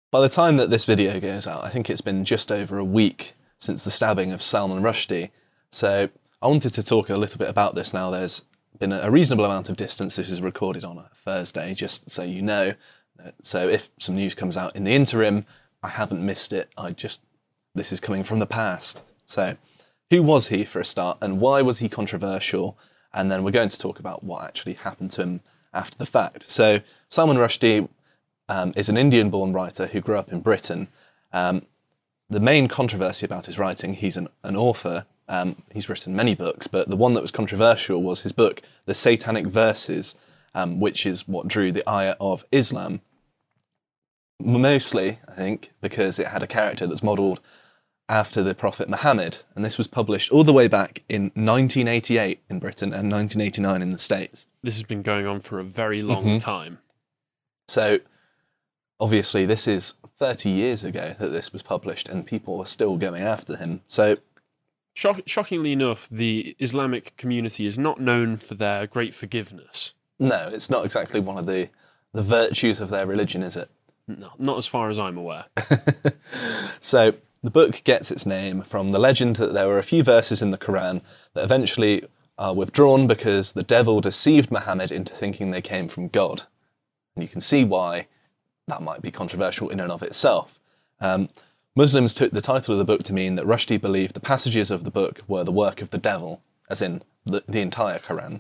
By the time that this video goes out, I think it's been just over a week since the stabbing of Salman Rushdie. So I wanted to talk a little bit about this now. There's been a reasonable amount of distance. This is recorded on a Thursday, just so you know. So if some news comes out in the interim, I haven't missed it. This is coming from the past. So who was he for a start, and why was he controversial? And then we're going to talk about what actually happened to him after the fact. So Salman Rushdie is an Indian-born writer who grew up in Britain. The main controversy about his writing, he's an author. He's written many books, but the one that was controversial was his book, The Satanic Verses, which is what drew the ire of Islam. Mostly, I think, because it had a character that's modelled after the Prophet Muhammad, and this was published all the way back in 1988 in Britain and 1989 in the States. This has been going on for a very long time. So, obviously, this is 30 years ago that this was published, and people are still going after him. So, shockingly enough, the Islamic community is not known for their great forgiveness. No, it's not exactly one of the virtues of their religion, is it? No, not as far as I'm aware. So, the book gets its name from the legend that there were a few verses in the Quran that eventually are withdrawn because the devil deceived Muhammad into thinking they came from God. And you can see why that might be controversial in and of itself. Muslims took the title of the book to mean that Rushdie believed the passages of the book were the work of the devil, as in the entire Quran.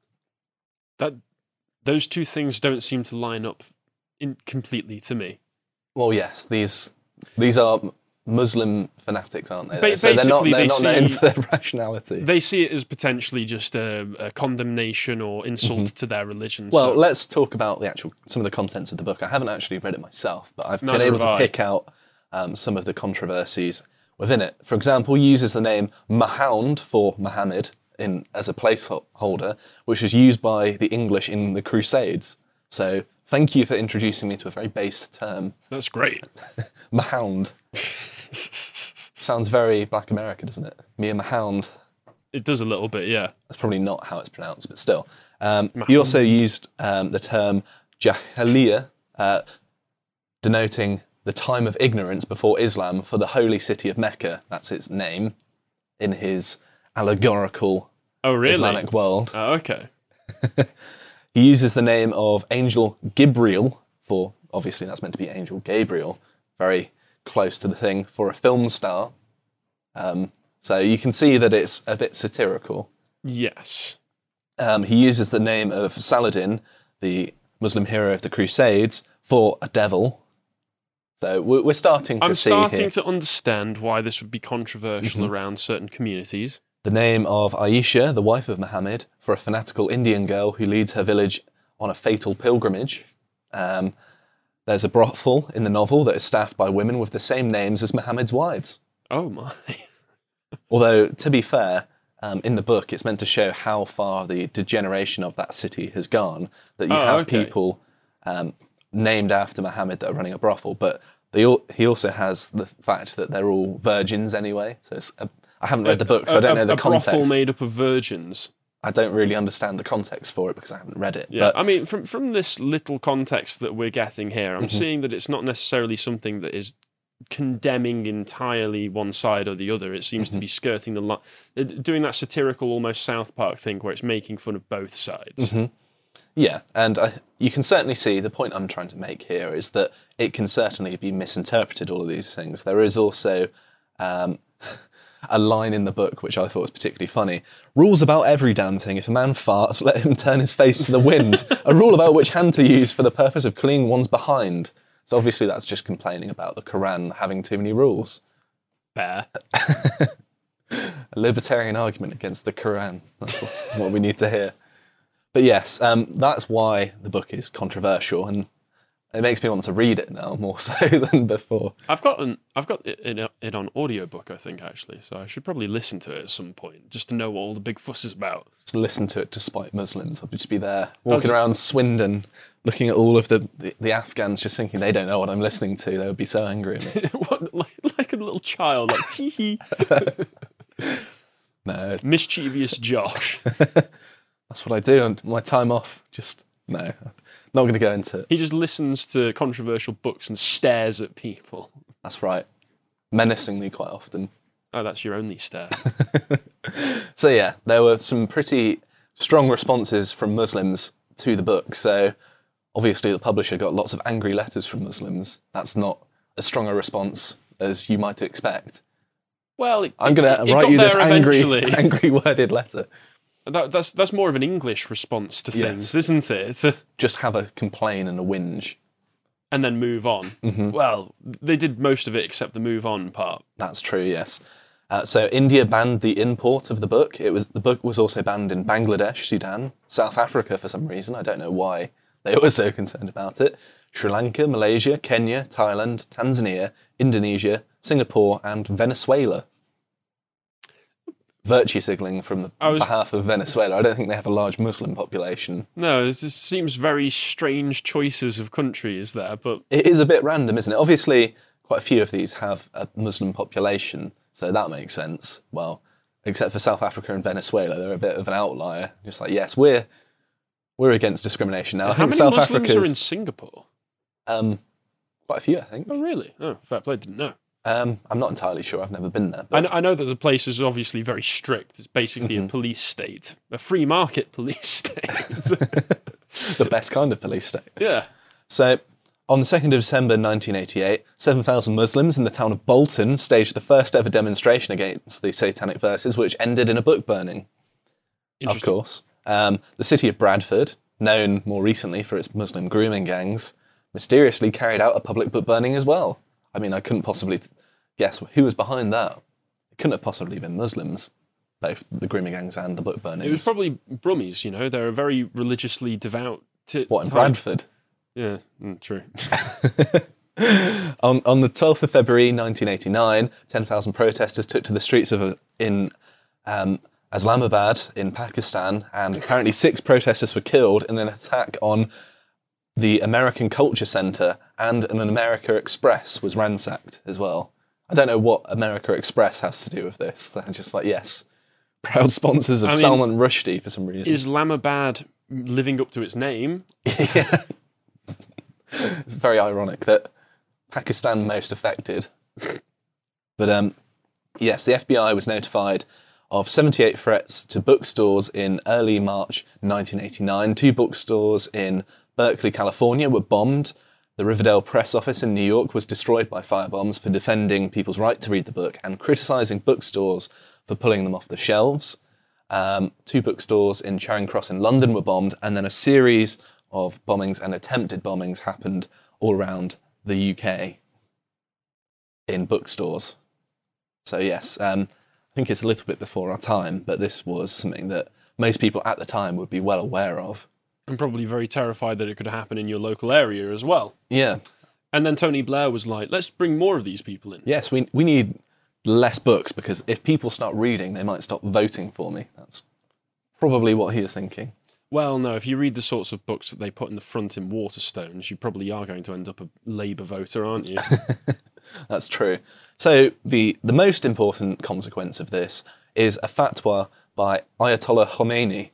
Those two things don't seem to line up completely to me. Well, yes, these are Muslim fanatics, aren't they? So they're not known for their rationality. They see it as potentially just a condemnation or insult to their religion. Well, let's talk about some of the contents of the book. I haven't actually read it myself, but I've been able to pick out some of the controversies within it. For example, he uses the name Mahound for Muhammad as a placeholder, which was used by the English in the Crusades. So thank you for introducing me to a very base term. That's great. Mahound. Sounds very Black American, doesn't it? Me and Mahound. It does a little bit, yeah. That's probably not how it's pronounced, but still. He also used the term Jahiliyyah, denoting the time of ignorance before Islam for the holy city of Mecca. That's its name in his allegorical Islamic world. Oh, okay. He uses the name of Angel Gabriel for, obviously that's meant to be Angel Gabriel, very close to the thing, for a film star. So you can see that it's a bit satirical. Yes. He uses the name of Saladin, the Muslim hero of the Crusades, for a devil. So we're starting to see here. I'm starting to understand why this would be controversial around certain communities. The name of Aisha, the wife of Muhammad, for a fanatical Indian girl who leads her village on a fatal pilgrimage. There's a brothel in the novel that is staffed by women with the same names as Muhammad's wives. Oh my. Although, to be fair, in the book it's meant to show how far the degeneration of that city has gone, that you have people named after Muhammad that are running a brothel, but he also has the fact that they're all virgins anyway. So I haven't read the book, so I don't know the context. A brothel made up of virgins. I don't really understand the context for it because I haven't read it. Yeah, but I mean, from this little context that we're getting here, I'm seeing that it's not necessarily something that is condemning entirely one side or the other. It seems to be skirting the line, doing that satirical, almost South Park thing where it's making fun of both sides. Yeah, and you can certainly see the point I'm trying to make here is that it can certainly be misinterpreted, all of these things. There is also a line in the book which I thought was particularly funny. Rules about every damn thing. If a man farts, let him turn his face to the wind. A rule about which hand to use for the purpose of cleaning one's behind. So obviously that's just complaining about the Quran having too many rules. Fair. A libertarian argument against the Quran. That's what we need to hear. But yes, that's why the book is controversial, and it makes me want to read it now more so than before. I've got it on audiobook, I think, actually, so I should probably listen to it at some point, just to know what all the big fuss is about. Just listen to it to spite Muslims. I'll just be there, walking around Swindon, looking at all of the Afghans, just thinking they don't know what I'm listening to. They would be so angry at me. What, like a little child, like, tee-hee. No. Mischievous Josh. That's what I do on my time off. Just, no. Not going to go into it. He just listens to controversial books and stares at people. That's right. Menacingly quite often. Oh, that's your only stare. So yeah, there were some pretty strong responses from Muslims to the book. So obviously the publisher got lots of angry letters from Muslims. That's not as strong a response as you might expect. Well, I'm going to write you this angry worded letter. That's more of an English response to things, isn't it? Just have a complain and a whinge. And then move on. Mm-hmm. Well, they did most of it except the move on part. That's true, yes. So India banned the import of the book. The book was also banned in Bangladesh, Sudan, South Africa for some reason. I don't know why they were so concerned about it. Sri Lanka, Malaysia, Kenya, Thailand, Tanzania, Indonesia, Singapore, and Venezuela. Virtue signalling from the behalf of Venezuela. I don't think they have a large Muslim population. No, this seems very strange choices of countries there, but... It is a bit random, isn't it? Obviously, quite a few of these have a Muslim population, so that makes sense. Well, except for South Africa and Venezuela, they're a bit of an outlier. Just like, yes, we're against discrimination now. How many Muslims are in Singapore? Quite a few, I think. Oh, really? Oh, fair play, didn't know. I'm not entirely sure. I've never been there. But... I know that the place is obviously very strict. It's basically a police state, a free market police state. The best kind of police state. Yeah. So, on the 2nd of December 1988, 7,000 Muslims in the town of Bolton staged the first ever demonstration against the Satanic Verses, which ended in a book burning. Of course. The city of Bradford, known more recently for its Muslim grooming gangs, mysteriously carried out a public book burning as well. I mean, I couldn't possibly guess who was behind that. It couldn't have possibly been Muslims, both the grooming gangs and the book burnings. It was probably Brummies, They're a very religiously devout... What, in Bradford? Yeah, true. On the 12th of February 1989, 10,000 protesters took to the streets in Islamabad in Pakistan, and apparently 6 protesters were killed in an attack on the American Culture Centre, and an America Express was ransacked as well. I don't know what America Express has to do with this. They're just like, yes, proud sponsors of Salman Rushdie for some reason. Islamabad living up to its name. Yeah. It's very ironic that Pakistan most affected. But yes, the FBI was notified of 78 threats to bookstores in early March 1989. 2 bookstores in Berkeley, California were bombed. The Riverdale Press Office in New York was destroyed by firebombs for defending people's right to read the book and criticising bookstores for pulling them off the shelves. 2 bookstores in Charing Cross in London were bombed, and then a series of bombings and attempted bombings happened all around the UK in bookstores. So yes, I think it's a little bit before our time, but this was something that most people at the time would be well aware of. And probably very terrified that it could happen in your local area as well. Yeah. And then Tony Blair was like, let's bring more of these people in. Yes, we need less books, because if people start reading, they might stop voting for me. That's probably what he is thinking. Well, no, if you read the sorts of books that they put in the front in Waterstones, you probably are going to end up a Labour voter, aren't you? That's true. So the most important consequence of this is a fatwa by Ayatollah Khomeini,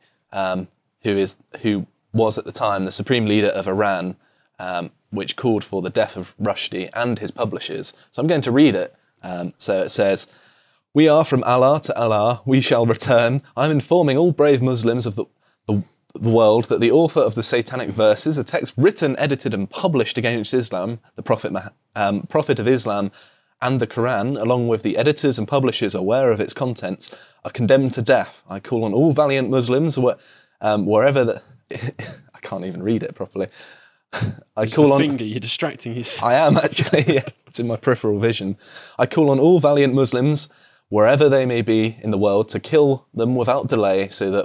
who was at the time the supreme leader of Iran, which called for the death of Rushdie and his publishers. So I'm going to read it. So it says, "We are from Allah to Allah, we shall return. I'm informing all brave Muslims of the world that the author of the Satanic Verses, a text written, edited and published against Islam, the Prophet of Islam, and the Quran, along with the editors and publishers aware of its contents, are condemned to death. I call on all valiant Muslims, wherever the..." I can't even read it properly. Finger, you're distracting yourself. I am actually, yeah, it's in my peripheral vision. "I call on all valiant Muslims, wherever they may be in the world, to kill them without delay, so that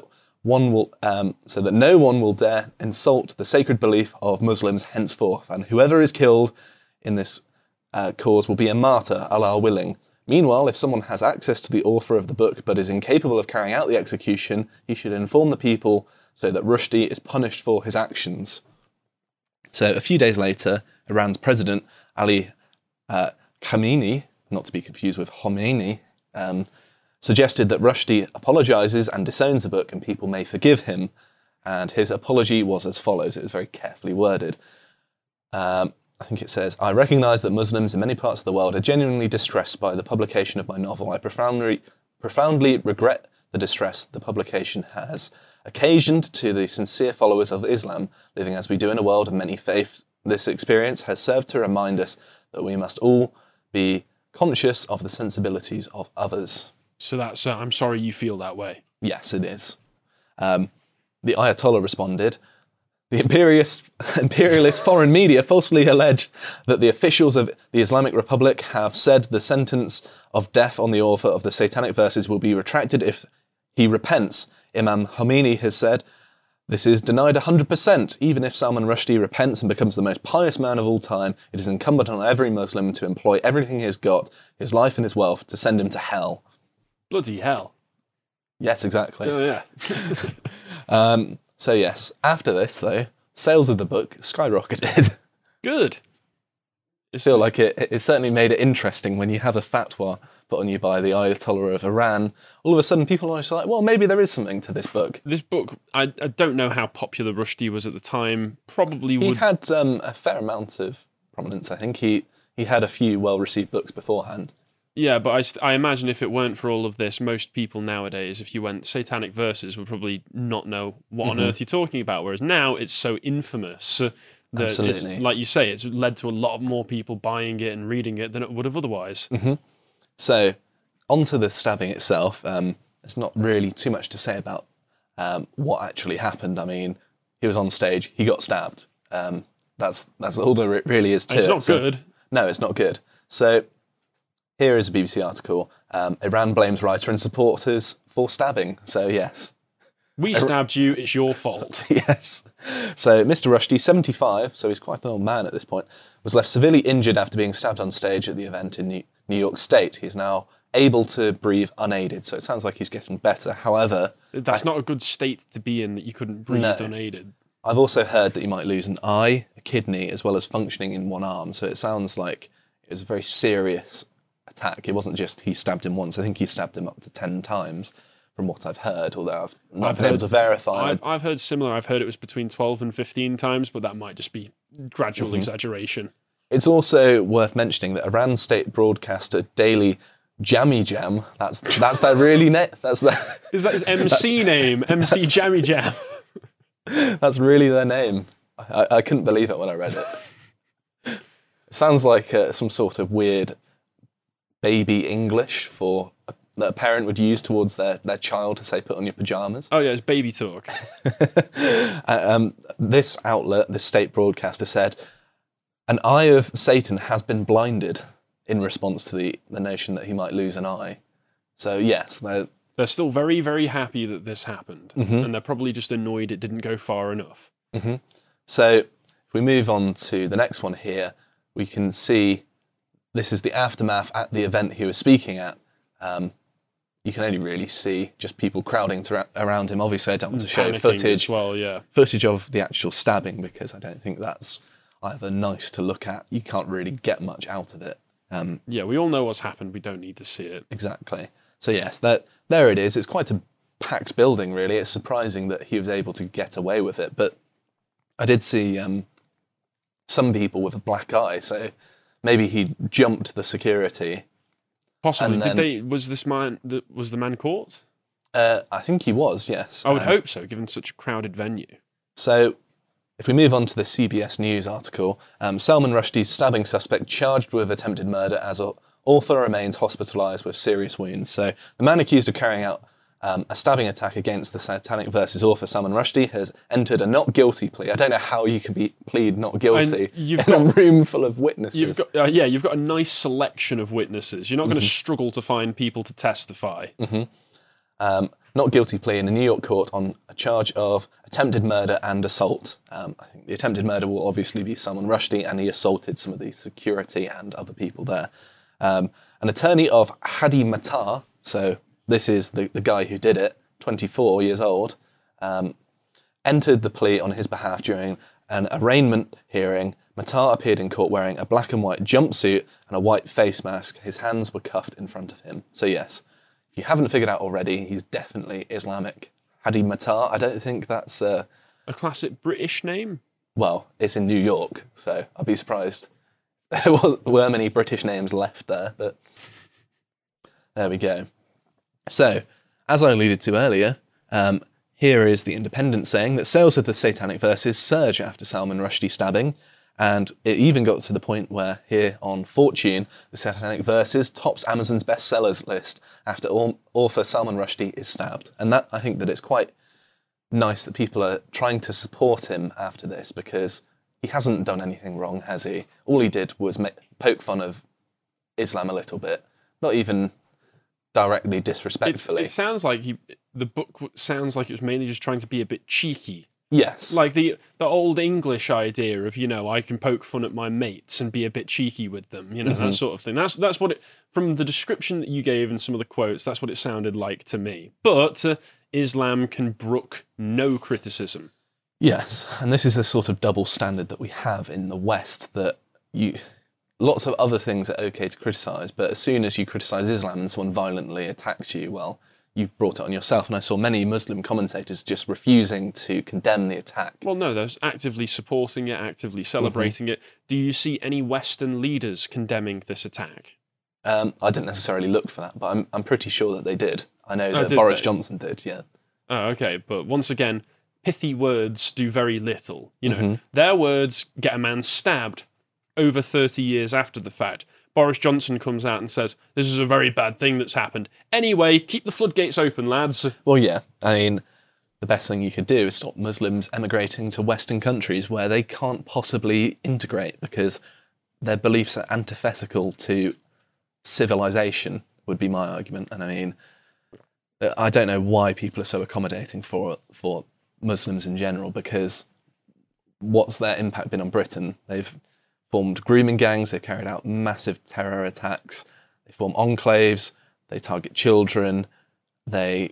no one will dare insult the sacred belief of Muslims henceforth, and whoever is killed in this cause will be a martyr, Allah willing. Meanwhile, if someone has access to the author of the book but is incapable of carrying out the execution, he should inform the people so that Rushdie is punished for his actions." So a few days later, Iran's president, Ali Khamenei, not to be confused with Khomeini, suggested that Rushdie apologises and disowns the book and people may forgive him. and his apology was as follows. It was very carefully worded. I think it says, I recognise that Muslims in many parts of the world are genuinely distressed by the publication of my novel. I profoundly regret the distress the publication has occasioned to the sincere followers of Islam, living as we do in a world of many faiths. This experience has served to remind us that we must all be conscious of the sensibilities of others. So that's, I'm sorry you feel that way. Yes, it is. The Ayatollah responded, the imperialist foreign media falsely allege that the officials of the Islamic Republic have said the sentence of death on the author of the Satanic Verses will be retracted if he repents. Imam Khomeini has said, this is denied 100%. Even if Salman Rushdie repents and becomes the most pious man of all time, it is incumbent on every Muslim to employ everything he has got, his life and his wealth, to send him to hell. Bloody hell. Yes, exactly. Oh, yeah. So yes, after this, though, sales of the book skyrocketed. Good. I feel like it certainly made it interesting when you have a fatwa put on you by the Ayatollah of Iran. All of a sudden, people are just like, well, maybe there is something to this book. This book, I don't know how popular Rushdie was at the time. Probably would... He had a fair amount of prominence, I think. He had a few well-received books beforehand. Yeah, but I imagine if it weren't for all of this, most people nowadays, if you went Satanic Verses, would probably not know what on earth you're talking about. Whereas now it's so infamous that, Absolutely. like you say, it's led to a lot more people buying it and reading it than it would have otherwise. So, onto the stabbing itself. There's not really too much to say about what actually happened. I mean, he was on stage, he got stabbed. That's all there really is to it. It's not good. No, it's not good. So, here is a BBC article. Iran blames writer and supporters for stabbing. So, yes. We stabbed you, it's your fault. Yes. So, Mr. Rushdie, 75, so he's quite an old man at this point, was left severely injured after being stabbed on stage at the event in New York State. He's now able to breathe unaided, so it sounds like he's getting better. However... That's not a good state to be in, that you couldn't breathe unaided. I've also heard that he might lose an eye, a kidney, as well as functioning in one arm, so it sounds like it was a very serious attack. It wasn't just he stabbed him once. I think he stabbed him up to 10 times, from what I've heard, although I've not been able to verify. I've heard similar. I've heard it was between 12 and 15 times, but that might just be gradual exaggeration. It's also worth mentioning that Iran state broadcaster Daily Jammy Jam, that's their really name. Is that his MC name? MC Jammy Jam. That's really their name. I couldn't believe it when I read it. It sounds like some sort of weird baby English that a parent would use towards their child to say, put on your pajamas. Oh yeah, it's baby talk. This outlet, this state broadcaster said, an eye of Satan has been blinded in response to the notion that he might lose an eye. So yes, they're still very, very happy that this happened. And they're probably just annoyed it didn't go far enough. So if we move on to the next one here, we can see this is the aftermath at the event he was speaking at. You can only really see just people crowding around him. Obviously, I don't want to show footage of the actual stabbing because I don't think that's either nice to look at. You can't really get much out of it. Yeah, we all know what's happened. We don't need to see it. Exactly. So yes, there it is. It's quite a packed building, really. It's surprising that he was able to get away with it. But I did see some people with a black eye, so maybe he jumped the security. Possibly. Was the man caught? I think he was, yes. I would hope so, given such a crowded venue. So, if we move on to the CBS News article, Salman Rushdie's stabbing suspect charged with attempted murder as author remains hospitalised with serious wounds. So, the man accused of carrying out a stabbing attack against the Satanic Verses author Salman Rushdie has entered a not guilty plea. I don't know how you can plead not guilty in a room full of witnesses. You've got a nice selection of witnesses. You're not going to struggle to find people to testify. Not guilty plea in a New York court on a charge of attempted murder and assault. I think the attempted murder will obviously be Salman Rushdie, and he assaulted some of the security and other people there. An attorney of Hadi Matar, so this is the guy who did it, 24 years old, entered the plea on his behalf during an arraignment hearing. Matar appeared in court wearing a black and white jumpsuit and a white face mask. His hands were cuffed in front of him. So yes, if you haven't figured out already, he's definitely Islamic. Hadi Matar, I don't think that's... A classic British name? Well, it's in New York, so I'd be surprised. There were many British names left there, but there we go. So, as I alluded to earlier, here is the Independent saying that sales of the Satanic Verses surge after Salman Rushdie stabbing, and it even got to the point where here on Fortune, the Satanic Verses tops Amazon's bestsellers list after author Salman Rushdie is stabbed. And that, I think that it's quite nice that people are trying to support him after this, because he hasn't done anything wrong, has he? All he did was poke fun of Islam a little bit, not even directly disrespectfully. It sounds like the book sounds like it was mainly just trying to be a bit cheeky. Yes. Like the old English idea of, I can poke fun at my mates and be a bit cheeky with them, that sort of thing. That's what it, from the description that you gave and some of the quotes, that's what it sounded like to me. But Islam can brook no criticism. Yes, and this is the sort of double standard that we have in the West, that lots of other things are okay to criticise, but as soon as you criticise Islam and someone violently attacks you, well, you've brought it on yourself. And I saw many Muslim commentators just refusing to condemn the attack. Well, no, they're actively supporting it, actively celebrating it. Do you see any Western leaders condemning this attack? I didn't necessarily look for that, but I'm pretty sure that they did. I know that Boris Johnson did, yeah. Oh, okay, but once again, pithy words do very little. Their words get a man stabbed over 30 years after the fact. Boris Johnson comes out and says, this is a very bad thing that's happened. Anyway, keep the floodgates open, lads. Well, yeah, I mean, the best thing you could do is stop Muslims emigrating to Western countries where they can't possibly integrate because their beliefs are antithetical to civilization, would be my argument. And I mean, I don't know why people are so accommodating for Muslims in general, because what's their impact been on Britain? They've formed grooming gangs, they've carried out massive terror attacks, they form enclaves, they target children, British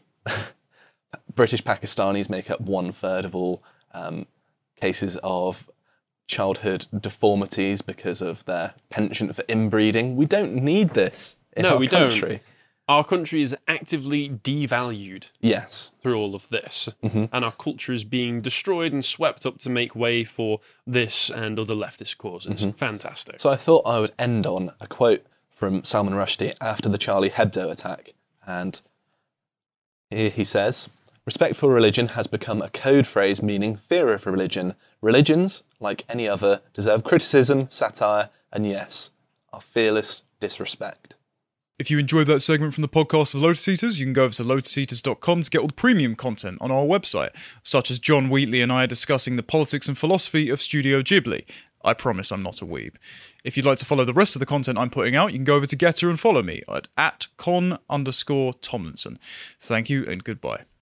Pakistanis make up 1/3 of all cases of childhood deformities because of their penchant for inbreeding. We don't need this in our country. Don't. Our country is actively devalued through all of this, and our culture is being destroyed and swept up to make way for this and other leftist causes. Fantastic. So I thought I would end on a quote from Salman Rushdie after the Charlie Hebdo attack, and here he says, "Respect for religion has become a code phrase meaning fear of religion. Religions, like any other, deserve criticism, satire, and yes, our fearless disrespect." If you enjoyed that segment from the podcast of Lotus Eaters, you can go over to lotuseaters.com to get all the premium content on our website, such as John Wheatley and I are discussing the politics and philosophy of Studio Ghibli. I promise I'm not a weeb. If you'd like to follow the rest of the content I'm putting out, you can go over to Getter and follow me at @con_Tomlinson. Thank you and goodbye.